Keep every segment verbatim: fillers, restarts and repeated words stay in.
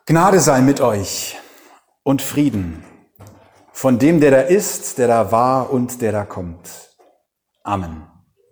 Gnade sei mit euch und Frieden von dem, der da ist, der da war und der da kommt. Amen.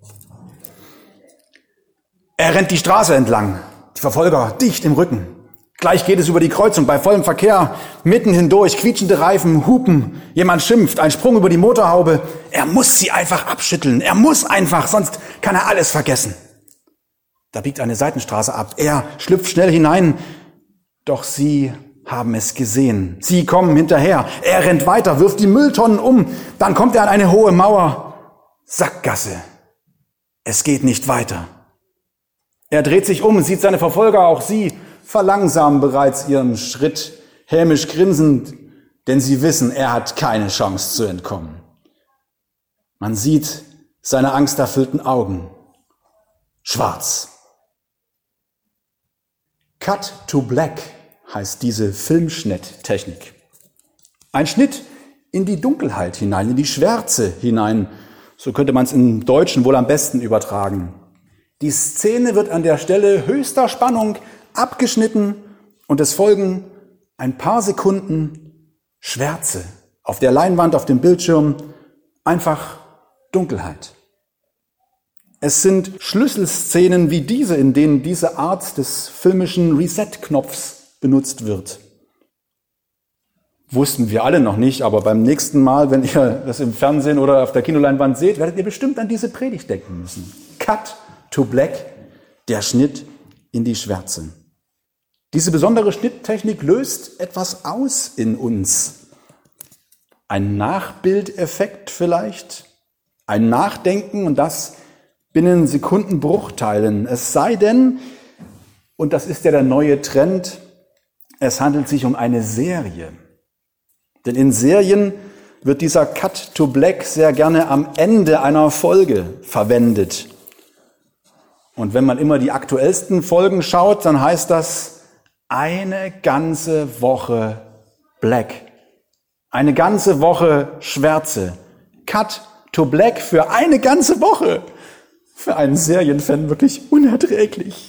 Er rennt die Straße entlang, die Verfolger dicht im Rücken. Gleich geht es über die Kreuzung bei vollem Verkehr, mitten hindurch, quietschende Reifen, Hupen. Jemand schimpft, ein Sprung über die Motorhaube. Er muss sie einfach abschütteln. Er muss einfach, sonst kann er alles vergessen. Da biegt eine Seitenstraße ab. Er schlüpft schnell hinein. Doch sie haben es gesehen. Sie kommen hinterher. Er rennt weiter, wirft die Mülltonnen um. Dann kommt er an eine hohe Mauer. Sackgasse. Es geht nicht weiter. Er dreht sich um, sieht seine Verfolger, auch sie verlangsamen bereits ihren Schritt, hämisch grinsend, denn sie wissen, er hat keine Chance zu entkommen. Man sieht seine angsterfüllten Augen. Schwarz. Cut to Black heißt diese Filmschnitttechnik. Ein Schnitt in die Dunkelheit hinein, in die Schwärze hinein. So könnte man es im Deutschen wohl am besten übertragen. Die Szene wird an der Stelle höchster Spannung abgeschnitten und es folgen ein paar Sekunden Schwärze. Auf der Leinwand, auf dem Bildschirm, einfach Dunkelheit. Es sind Schlüsselszenen wie diese, in denen diese Art des filmischen Reset-Knopfs benutzt wird. Wussten wir alle noch nicht, aber beim nächsten Mal, wenn ihr das im Fernsehen oder auf der Kinoleinwand seht, werdet ihr bestimmt an diese Predigt denken müssen. Cut to Black, der Schnitt in die Schwärze. Diese besondere Schnitttechnik löst etwas aus in uns. Ein Nachbildeffekt vielleicht, ein Nachdenken und das binnen Sekundenbruchteilen. Es sei denn, und das ist ja der neue Trend, es handelt sich um eine Serie. Denn in Serien wird dieser Cut to Black sehr gerne am Ende einer Folge verwendet. Und wenn man immer die aktuellsten Folgen schaut, dann heißt das eine ganze Woche Black. Eine ganze Woche Schwärze. Cut to Black für eine ganze Woche. Für einen Serienfan wirklich unerträglich.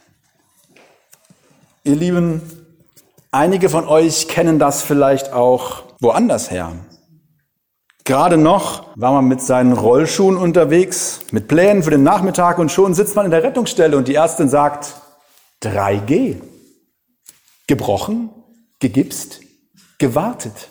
Ihr Lieben, einige von euch kennen das vielleicht auch woanders her. Gerade noch war man mit seinen Rollschuhen unterwegs, mit Plänen für den Nachmittag und schon sitzt man in der Rettungsstelle und die Ärztin sagt drei G. Gebrochen, gegipst, gewartet.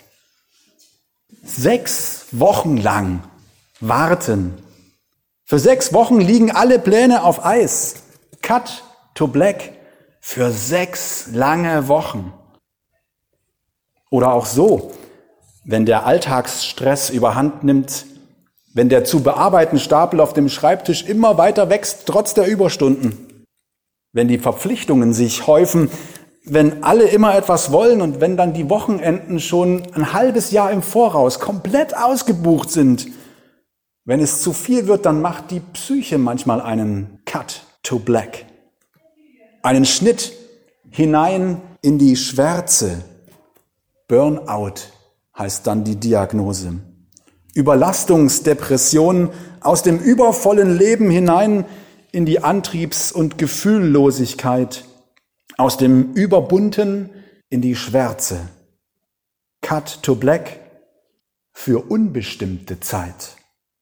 Sechs Wochen lang warten. Für sechs Wochen liegen alle Pläne auf Eis. Cut to Black für sechs lange Wochen. Oder auch so, wenn der Alltagsstress überhand nimmt, wenn der zu bearbeitende Stapel auf dem Schreibtisch immer weiter wächst, trotz der Überstunden, wenn die Verpflichtungen sich häufen, wenn alle immer etwas wollen und wenn dann die Wochenenden schon ein halbes Jahr im Voraus komplett ausgebucht sind, wenn es zu viel wird, dann macht die Psyche manchmal einen Cut to Black. Einen Schnitt hinein in die Schwärze. Burnout heißt dann die Diagnose. Überlastungsdepression aus dem übervollen Leben hinein in die Antriebs- und Gefühllosigkeit. Aus dem Überbunten in die Schwärze. Cut to Black für unbestimmte Zeit.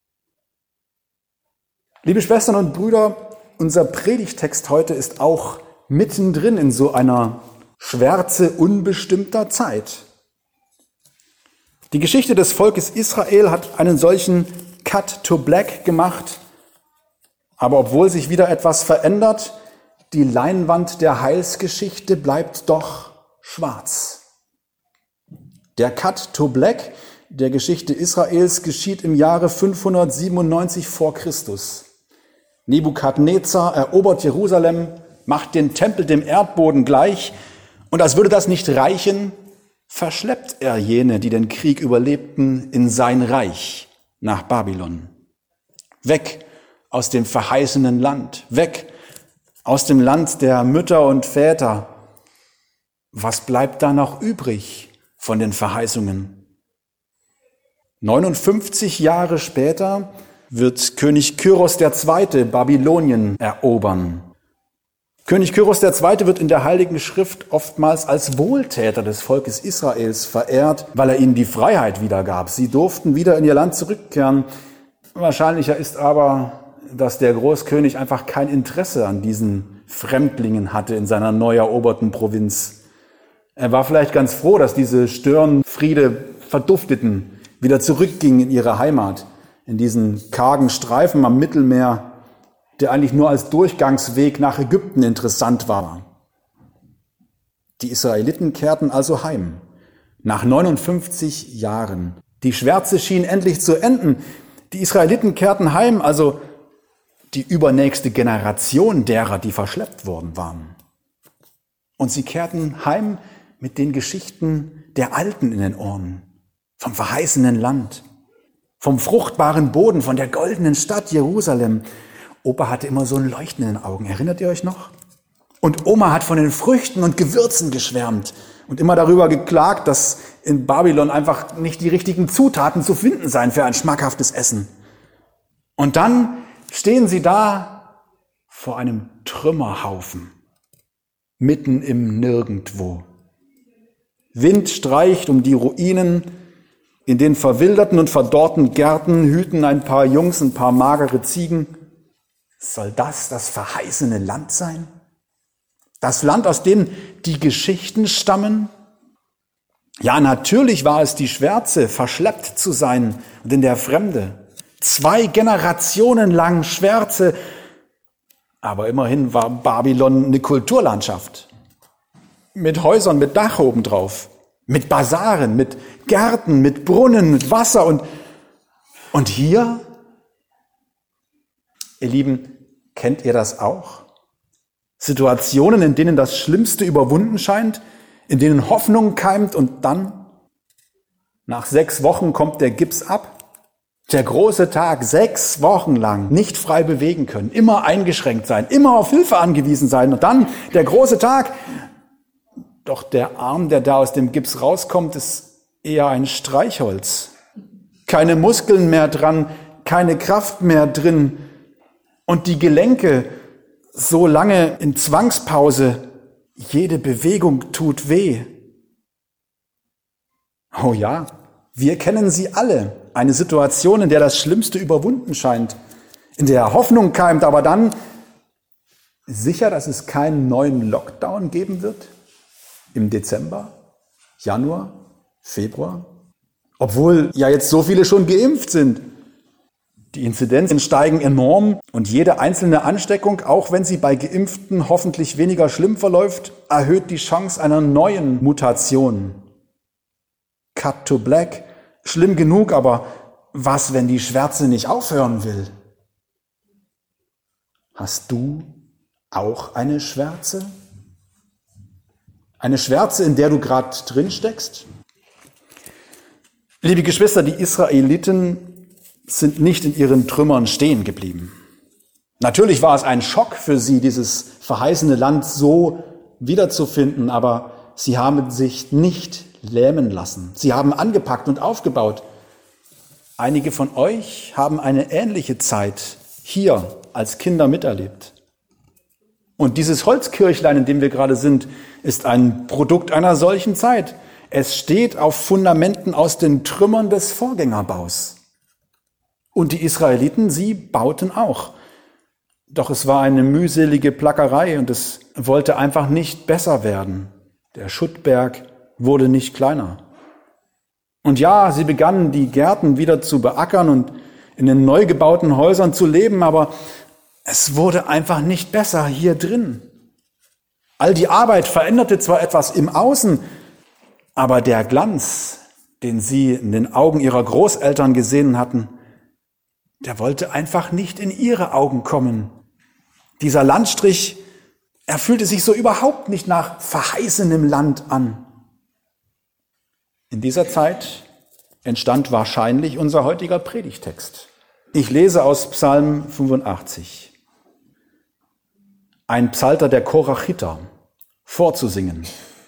Liebe Schwestern und Brüder, unser Predigtext heute ist auch mittendrin in so einer Schwärze unbestimmter Zeit. Die Geschichte des Volkes Israel hat einen solchen Cut to Black gemacht, aber obwohl sich wieder etwas verändert, die Leinwand der Heilsgeschichte bleibt doch schwarz. Der Cut to Black der Geschichte Israels geschieht im Jahre fünfhundertsiebenundneunzig vor Christus. Nebukadnezar erobert Jerusalem, macht den Tempel dem Erdboden gleich und als würde das nicht reichen, verschleppt er jene, die den Krieg überlebten, in sein Reich nach Babylon. Weg aus dem verheißenen Land, weg aus dem Land der Mütter und Väter. Was bleibt da noch übrig von den Verheißungen? neunundfünfzig Jahre später wird König Kyros der Zweite Babylonien erobern. König Kyros der Zweite wird in der Heiligen Schrift oftmals als Wohltäter des Volkes Israels verehrt, weil er ihnen die Freiheit wiedergab. Sie durften wieder in ihr Land zurückkehren. Wahrscheinlicher ist aber, dass der Großkönig einfach kein Interesse an diesen Fremdlingen hatte in seiner neu eroberten Provinz. Er war vielleicht ganz froh, dass diese Störenfriede Verdufteten wieder zurückgingen in ihre Heimat, in diesen kargen Streifen am Mittelmeer, der eigentlich nur als Durchgangsweg nach Ägypten interessant war. Die Israeliten kehrten also heim, nach neunundfünfzig Jahren. Die Schwärze schien endlich zu enden. Die Israeliten kehrten heim, also die übernächste Generation derer, die verschleppt worden waren. Und sie kehrten heim mit den Geschichten der Alten in den Ohren, vom verheißenen Land, vom fruchtbaren Boden, von der goldenen Stadt Jerusalem. Opa hatte immer so ein Leuchten in den Augen, erinnert ihr euch noch? Und Oma hat von den Früchten und Gewürzen geschwärmt und immer darüber geklagt, dass in Babylon einfach nicht die richtigen Zutaten zu finden seien für ein schmackhaftes Essen. Und dann stehen sie da vor einem Trümmerhaufen, mitten im Nirgendwo. Wind streicht um die Ruinen, in den verwilderten und verdorrten Gärten hüten ein paar Jungs, ein paar magere Ziegen. Soll das das verheißene Land sein? Das Land, aus dem die Geschichten stammen? Ja, natürlich war es die Schwärze, verschleppt zu sein und in der Fremde. Zwei Generationen lang Schwärze, aber immerhin war Babylon eine Kulturlandschaft. Mit Häusern, mit Dach obendrauf, mit Basaren, mit Gärten, mit Brunnen, mit Wasser und, und hier? Ihr Lieben, kennt ihr das auch? Situationen, in denen das Schlimmste überwunden scheint, in denen Hoffnung keimt und dann, nach sechs Wochen kommt der Gips ab. Der große Tag, sechs Wochen lang nicht frei bewegen können, immer eingeschränkt sein, immer auf Hilfe angewiesen sein und dann der große Tag. Doch der Arm, der da aus dem Gips rauskommt, ist eher ein Streichholz. Keine Muskeln mehr dran, keine Kraft mehr drin. Und die Gelenke so lange in Zwangspause, jede Bewegung tut weh. Oh ja, wir kennen sie alle. Eine Situation, in der das Schlimmste überwunden scheint, in der Hoffnung keimt, aber dann sicher, dass es keinen neuen Lockdown geben wird? Im Dezember, Januar, Februar? Obwohl ja jetzt so viele schon geimpft sind. Die Inzidenzen steigen enorm und jede einzelne Ansteckung, auch wenn sie bei Geimpften hoffentlich weniger schlimm verläuft, erhöht die Chance einer neuen Mutation. Cut to black, schlimm genug, aber was, wenn die Schwärze nicht aufhören will? Hast du auch eine Schwärze? Eine Schwärze, in der du gerade drin steckst? Liebe Geschwister, die Israeliten sind nicht in ihren Trümmern stehen geblieben. Natürlich war es ein Schock für sie, dieses verheißene Land so wiederzufinden, aber sie haben sich nicht lähmen lassen. Sie haben angepackt und aufgebaut. Einige von euch haben eine ähnliche Zeit hier als Kinder miterlebt. Und dieses Holzkirchlein, in dem wir gerade sind, ist ein Produkt einer solchen Zeit. Es steht auf Fundamenten aus den Trümmern des Vorgängerbaus. Und die Israeliten, sie bauten auch. Doch es war eine mühselige Plackerei und es wollte einfach nicht besser werden. Der Schuttberg wurde nicht kleiner. Und ja, sie begannen, die Gärten wieder zu beackern und in den neu gebauten Häusern zu leben, aber es wurde einfach nicht besser hier drin. All die Arbeit veränderte zwar etwas im Außen, aber der Glanz, den sie in den Augen ihrer Großeltern gesehen hatten, der wollte einfach nicht in ihre Augen kommen. Dieser Landstrich, er fühlte sich so überhaupt nicht nach verheißenem Land an. In dieser Zeit entstand wahrscheinlich unser heutiger Predigtext. Ich lese aus Psalm fünfundachtzig. Ein Psalter der Korachiter, vorzusingen.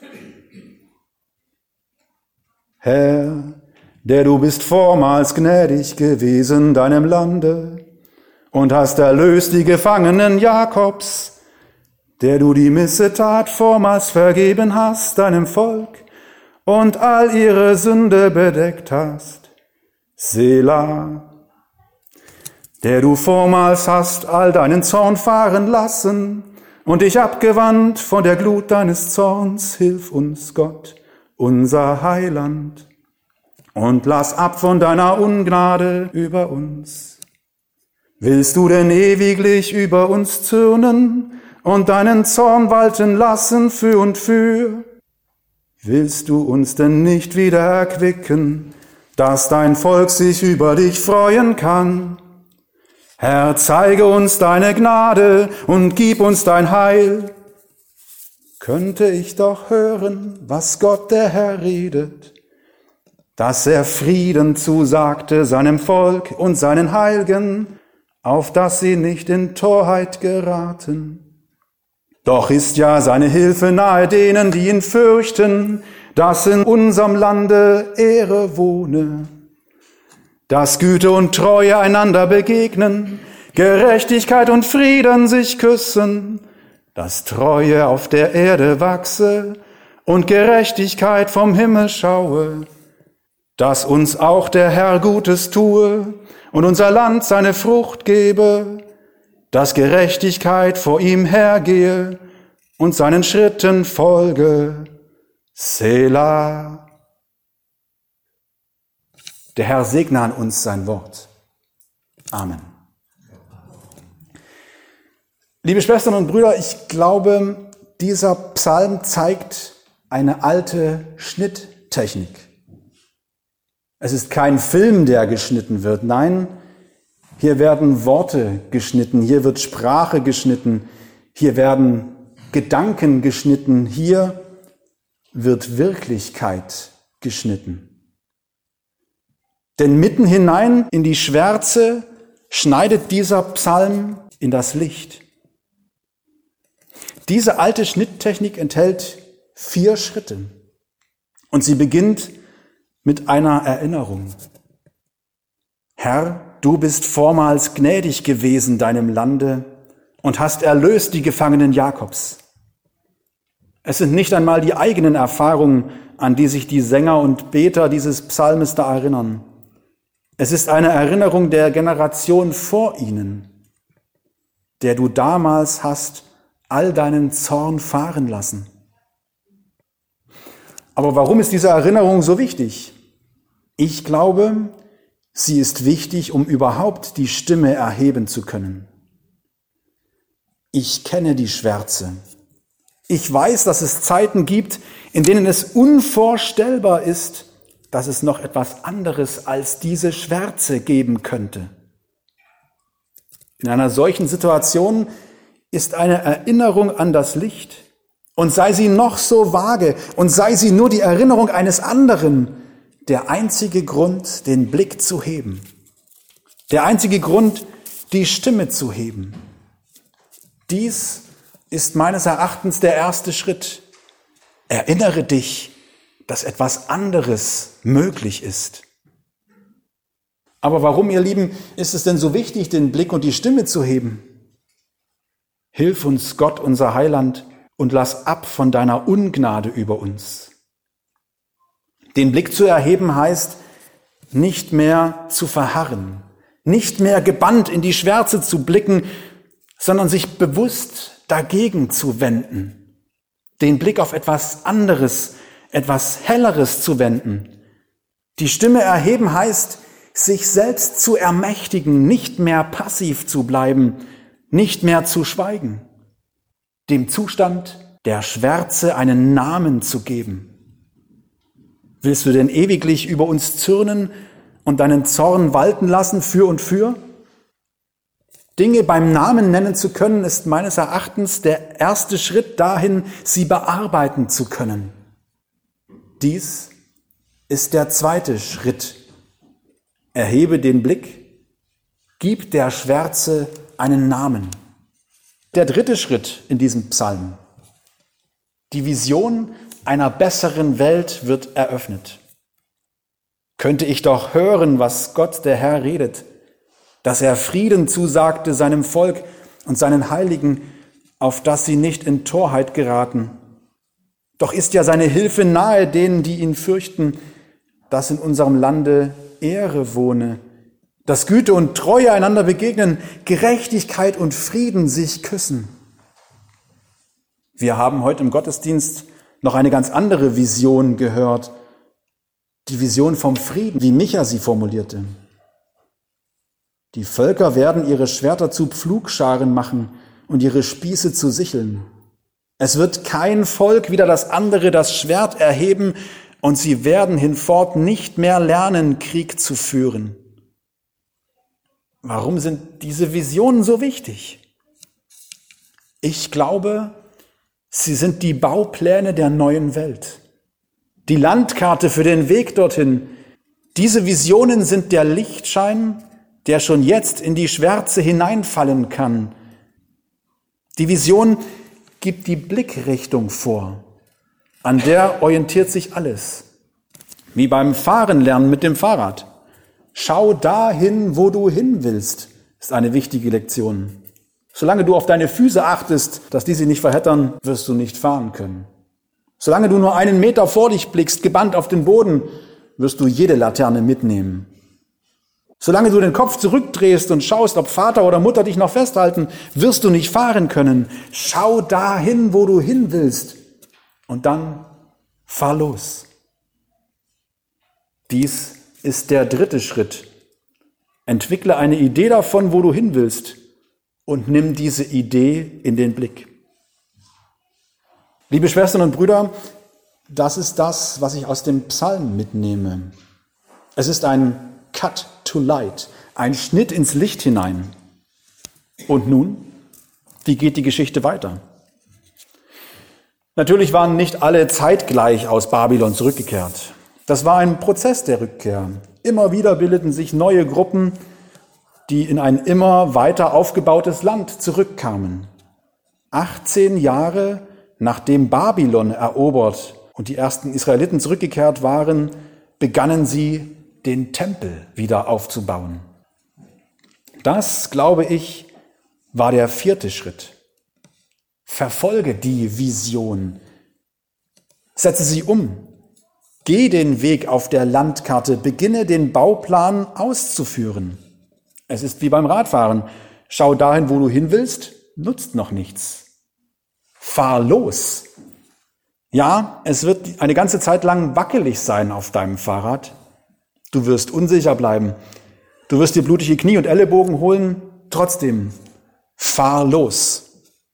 Herr, der du bist vormals gnädig gewesen deinem Lande und hast erlöst die Gefangenen Jakobs, der du die Missetat vormals vergeben hast, deinem Volk, und all ihre Sünde bedeckt hast. Selah, der du vormals hast all deinen Zorn fahren lassen und dich abgewandt von der Glut deines Zorns, hilf uns, Gott, unser Heiland, und lass ab von deiner Ungnade über uns. Willst du denn ewiglich über uns zürnen und deinen Zorn walten lassen für und für? Willst du uns denn nicht wieder erquicken, dass dein Volk sich über dich freuen kann? Herr, zeige uns deine Gnade und gib uns dein Heil. Könnte ich doch hören, was Gott der Herr redet, dass er Frieden zusagte seinem Volk und seinen Heilgen, auf dass sie nicht in Torheit geraten. Doch ist ja seine Hilfe nahe denen, die ihn fürchten, dass in unserem Lande Ehre wohne, dass Güte und Treue einander begegnen, Gerechtigkeit und Frieden sich küssen, dass Treue auf der Erde wachse und Gerechtigkeit vom Himmel schaue, dass uns auch der Herr Gutes tue und unser Land seine Frucht gebe, dass Gerechtigkeit vor ihm hergehe und seinen Schritten folge. Selah. Der Herr segne an uns sein Wort. Amen. Liebe Schwestern und Brüder, ich glaube, dieser Psalm zeigt eine alte Schnitttechnik. Es ist kein Film, der geschnitten wird. Nein, hier werden Worte geschnitten, hier wird Sprache geschnitten, hier werden Gedanken geschnitten, hier wird Wirklichkeit geschnitten. Denn mitten hinein in die Schwärze schneidet dieser Psalm in das Licht. Diese alte Schnitttechnik enthält vier Schritte und sie beginnt mit einer Erinnerung. Herr, du bist vormals gnädig gewesen deinem Lande und hast erlöst die Gefangenen Jakobs. Es sind nicht einmal die eigenen Erfahrungen, an die sich die Sänger und Beter dieses Psalmes da erinnern. Es ist eine Erinnerung der Generation vor ihnen, der du damals hast all deinen Zorn fahren lassen. Aber warum ist diese Erinnerung so wichtig? Ich glaube, sie ist wichtig, um überhaupt die Stimme erheben zu können. Ich kenne die Schwärze. Ich weiß, dass es Zeiten gibt, in denen es unvorstellbar ist, dass es noch etwas anderes als diese Schwärze geben könnte. In einer solchen Situation ist eine Erinnerung an das Licht, und sei sie noch so vage und sei sie nur die Erinnerung eines anderen, der einzige Grund, den Blick zu heben. Der einzige Grund, die Stimme zu heben. Dies ist meines Erachtens der erste Schritt. Erinnere dich, dass etwas anderes möglich ist. Aber warum, ihr Lieben, ist es denn so wichtig, den Blick und die Stimme zu heben? Hilf uns, Gott, unser Heiland, und lass ab von deiner Ungnade über uns. Den Blick zu erheben heißt, nicht mehr zu verharren, nicht mehr gebannt in die Schwärze zu blicken, sondern sich bewusst dagegen zu wenden, den Blick auf etwas anderes, etwas Helleres zu wenden. Die Stimme erheben heißt, sich selbst zu ermächtigen, nicht mehr passiv zu bleiben, nicht mehr zu schweigen, dem Zustand der Schwärze einen Namen zu geben. Willst du denn ewiglich über uns zürnen und deinen Zorn walten lassen für und für? Dinge beim Namen nennen zu können, ist meines Erachtens der erste Schritt dahin, sie bearbeiten zu können. Dies ist der zweite Schritt. Erhebe den Blick, gib der Schwärze einen Namen. Der dritte Schritt in diesem Psalm. Die Vision einer besseren Welt wird eröffnet. Könnte ich doch hören, was Gott der Herr redet, dass er Frieden zusagte seinem Volk und seinen Heiligen, auf dass sie nicht in Torheit geraten. Doch ist ja seine Hilfe nahe denen, die ihn fürchten, dass in unserem Lande Ehre wohne, dass Güte und Treue einander begegnen, Gerechtigkeit und Frieden sich küssen. Wir haben heute im Gottesdienst noch eine ganz andere Vision gehört, die Vision vom Frieden, wie Micha sie formulierte. Die Völker werden ihre Schwerter zu Pflugscharen machen und ihre Spieße zu Sicheln. Es wird kein Volk wider das andere das Schwert erheben und sie werden hinfort nicht mehr lernen, Krieg zu führen. Warum sind diese Visionen so wichtig? Ich glaube, sie sind die Baupläne der neuen Welt. Die Landkarte für den Weg dorthin. Diese Visionen sind der Lichtschein, der schon jetzt in die Schwärze hineinfallen kann. Die Vision gibt die Blickrichtung vor. An der orientiert sich alles. Wie beim Fahrenlernen mit dem Fahrrad. Schau dahin, wo du hin willst, ist eine wichtige Lektion. Solange du auf deine Füße achtest, dass die sie nicht verheddern, wirst du nicht fahren können. Solange du nur einen Meter vor dich blickst, gebannt auf den Boden, wirst du jede Laterne mitnehmen. Solange du den Kopf zurückdrehst und schaust, ob Vater oder Mutter dich noch festhalten, wirst du nicht fahren können. Schau dahin, wo du hin willst, und dann fahr los. Dies ist der dritte Schritt. Entwickle eine Idee davon, wo du hin willst, und nimm diese Idee in den Blick. Liebe Schwestern und Brüder, das ist das, was ich aus dem Psalm mitnehme. Es ist ein Cut to Light, ein Schnitt ins Licht hinein. Und nun, wie geht die Geschichte weiter? Natürlich waren nicht alle zeitgleich aus Babylon zurückgekehrt. Das war ein Prozess der Rückkehr. Immer wieder bildeten sich neue Gruppen, die in ein immer weiter aufgebautes Land zurückkamen. achtzehn Jahre nachdem Babylon erobert und die ersten Israeliten zurückgekehrt waren, begannen sie, den Tempel wieder aufzubauen. Das, glaube ich, war der vierte Schritt. Verfolge die Vision. Setze sie um. Geh den Weg auf der Landkarte. Beginne den Bauplan auszuführen. Es ist wie beim Radfahren. Schau dahin, wo du hin willst, nutzt noch nichts. Fahr los. Ja, es wird eine ganze Zeit lang wackelig sein auf deinem Fahrrad. Du wirst unsicher bleiben. Du wirst dir blutige Knie und Ellenbogen holen. Trotzdem, fahr los.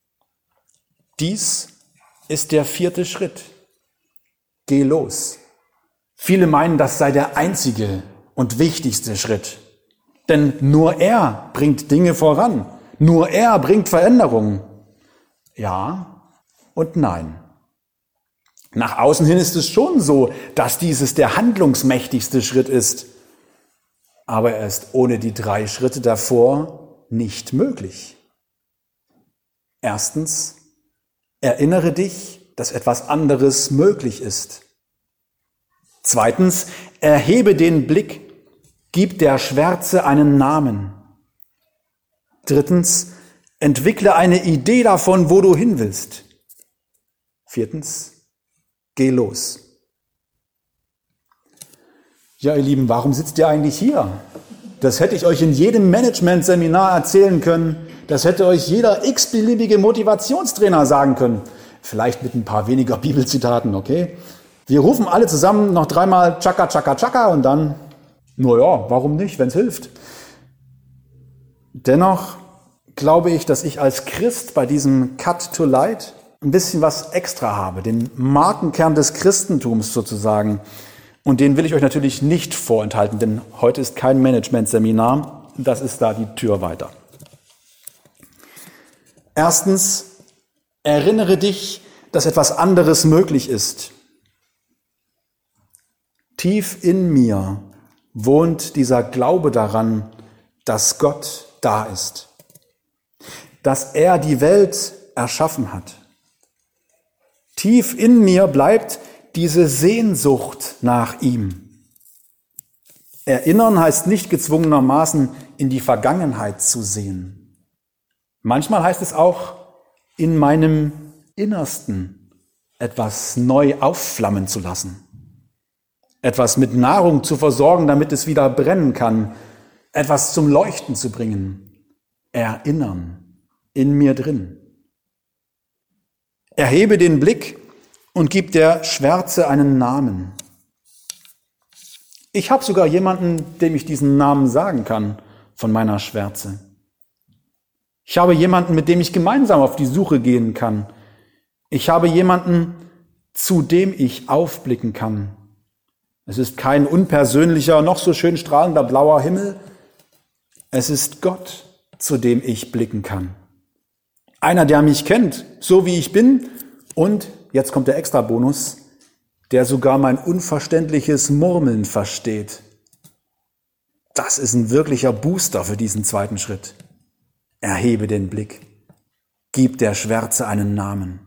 Dies ist der vierte Schritt. Geh los. Viele meinen, das sei der einzige und wichtigste Schritt. Denn nur er bringt Dinge voran. Nur er bringt Veränderungen. Ja und nein. Nach außen hin ist es schon so, dass dieses der handlungsmächtigste Schritt ist. Aber er ist ohne die drei Schritte davor nicht möglich. Erstens, erinnere dich, dass etwas anderes möglich ist. Zweitens, erhebe den Blick, gib der Schwärze einen Namen. Drittens, entwickle eine Idee davon, wo du hin willst. Viertens, geh los. Ja, ihr Lieben, warum sitzt ihr eigentlich hier? Das hätte ich euch in jedem Management-Seminar erzählen können. Das hätte euch jeder x-beliebige Motivationstrainer sagen können. Vielleicht mit ein paar weniger Bibelzitaten, okay? Wir rufen alle zusammen noch dreimal Chaka, Chaka, Chaka und dann, naja, warum nicht, wenn es hilft? Dennoch glaube ich, dass ich als Christ bei diesem Cut to Light ein bisschen was extra habe, den Markenkern des Christentums sozusagen. Und den will ich euch natürlich nicht vorenthalten, denn heute ist kein Management-Seminar, das ist da die Tür weiter. Erstens, erinnere dich, dass etwas anderes möglich ist. Tief in mir wohnt dieser Glaube daran, dass Gott da ist, dass er die Welt erschaffen hat. Tief in mir bleibt diese Sehnsucht nach ihm. Erinnern heißt nicht gezwungenermaßen in die Vergangenheit zu sehen. Manchmal heißt es auch, in meinem Innersten etwas neu aufflammen zu lassen. Etwas mit Nahrung zu versorgen, damit es wieder brennen kann. Etwas zum Leuchten zu bringen. Erinnern in mir drin. Erhebe den Blick und gib der Schwärze einen Namen. Ich habe sogar jemanden, dem ich diesen Namen sagen kann von meiner Schwärze. Ich habe jemanden, mit dem ich gemeinsam auf die Suche gehen kann. Ich habe jemanden, zu dem ich aufblicken kann. Es ist kein unpersönlicher, noch so schön strahlender blauer Himmel. Es ist Gott, zu dem ich blicken kann. Einer, der mich kennt, so wie ich bin, und, jetzt kommt der Extrabonus, der sogar mein unverständliches Murmeln versteht. Das ist ein wirklicher Booster für diesen zweiten Schritt. Erhebe den Blick. Gib der Schwärze einen Namen.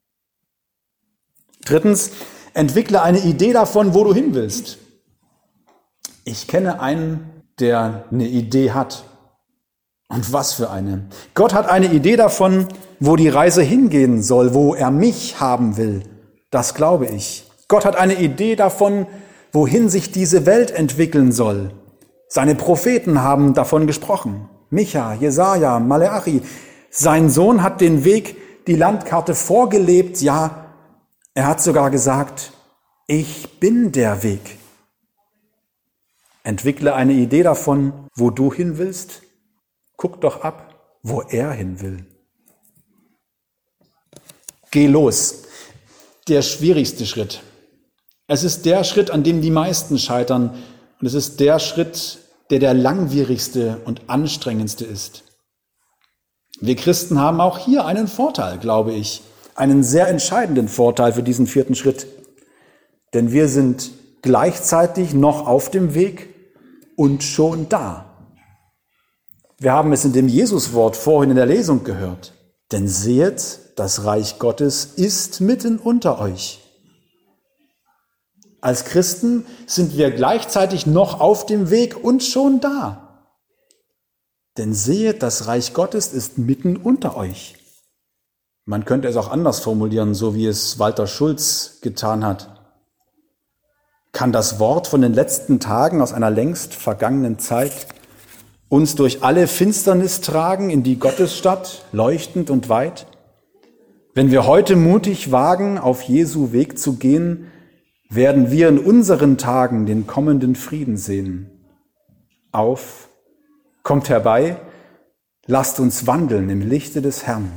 Drittens, entwickle eine Idee davon, wo du hin willst. Ich kenne einen, der eine Idee hat. Und was für eine. Gott hat eine Idee davon, wo die Reise hingehen soll, wo er mich haben will. Das glaube ich. Gott hat eine Idee davon, wohin sich diese Welt entwickeln soll. Seine Propheten haben davon gesprochen. Micha, Jesaja, Maleachi. Sein Sohn hat den Weg, die Landkarte vorgelebt. Ja, er hat sogar gesagt, ich bin der Weg. Entwickle eine Idee davon, wo du hin willst. Guck doch ab, wo er hin will. Geh los. Der schwierigste Schritt. Es ist der Schritt, an dem die meisten scheitern. Und es ist der Schritt, der der langwierigste und anstrengendste ist. Wir Christen haben auch hier einen Vorteil, glaube ich. Einen sehr entscheidenden Vorteil für diesen vierten Schritt. Denn wir sind gleichzeitig noch auf dem Weg und schon da. Wir haben es in dem Jesuswort vorhin in der Lesung gehört. Denn sehet, das Reich Gottes ist mitten unter euch. Als Christen sind wir gleichzeitig noch auf dem Weg und schon da. Denn sehet, das Reich Gottes ist mitten unter euch. Man könnte es auch anders formulieren, so wie es Walter Schulz getan hat. Kann das Wort von den letzten Tagen aus einer längst vergangenen Zeit uns durch alle Finsternis tragen in die Gottesstadt, leuchtend und weit? Wenn wir heute mutig wagen, auf Jesu Weg zu gehen, werden wir in unseren Tagen den kommenden Frieden sehen. Auf, kommt herbei, lasst uns wandeln im Lichte des Herrn.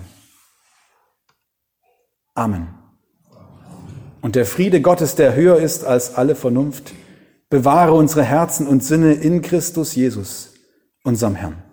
Amen. Und der Friede Gottes, der höher ist als alle Vernunft, bewahre unsere Herzen und Sinne in Christus Jesus, unserem Herrn.